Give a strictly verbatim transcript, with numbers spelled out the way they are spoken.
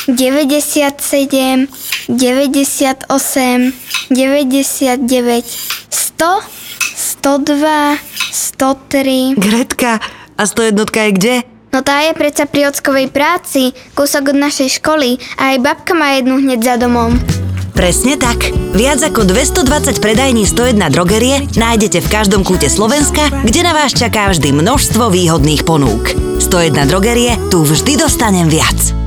deväťdesiatsedem, deväťdesiatosem, deväťdesiatdeväť, sto, stodva, stotri. Gretka, a stojednotka je kde? No tá je predsa pri ockovej práci, kúsok od našej školy a aj babka má jednu hneď za domom. Presne tak. Viac ako dvestodvadsať predajní sto jedna drogerie nájdete v každom kúte Slovenska, kde na vás čaká vždy množstvo výhodných ponúk. sto jedna drogerie, tu vždy dostanem viac.